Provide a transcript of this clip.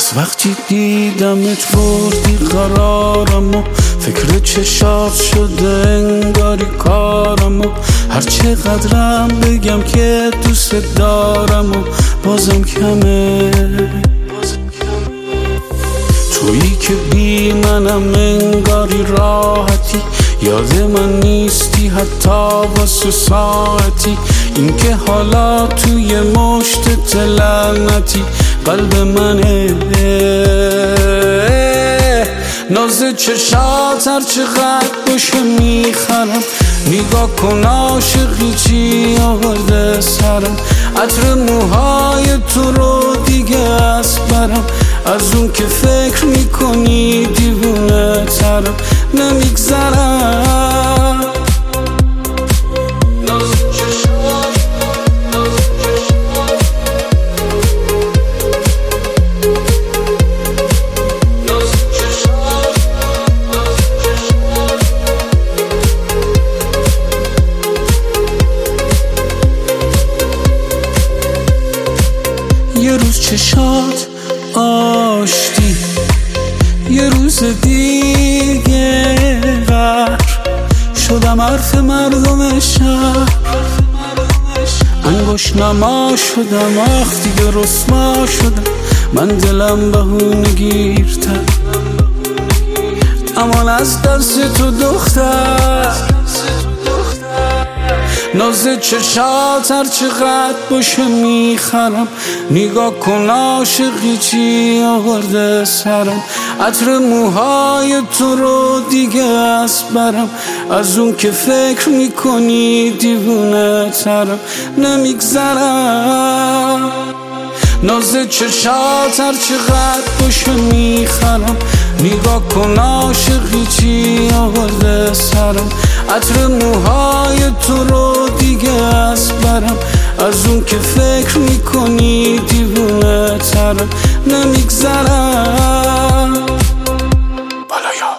وقتی دیدمت بردی قرارم و فکر چشات شده انگاری کارم و هر چقدرم بگم که دوست دارم و بازم کمه. تویی که بی منم انگاری راحتی، یاد من نیستی حتی واسه ساعتی. این که حالا توی مشت لعنتی قلب منه. ناز چشات هر چقدر باشه میخرم، نگاه کن عاشقی چی آورده سرم. عطر موهای تو رو دیگه از برم، از اون که فکر میکنی دیوونه ترم نمیگذرم. یه روز چشات آشتی، یه روز دیگه غر شدم حرف مردم شهر. انگوش نما شدم، آخ دیگه رسوا شدم، من دلم بهونه گیرتر. امان از دست تو دختر، ناز چشات هر چقدر باشه میخرم. نگاه کن عاشقی چی آورده سرم. عطر موهای تو رو دیگه از برم، از اون که فکر میکنی دیوونه ترم نمیگذرم. ناز چشات هر چقدر باشه میخرم. نگاه کن عاشقی چی آورده سرم. عطر موهای تو رو دیگه از برم، از اون که فکر میکنی دیوونه ترم نمیگذرم. بالایا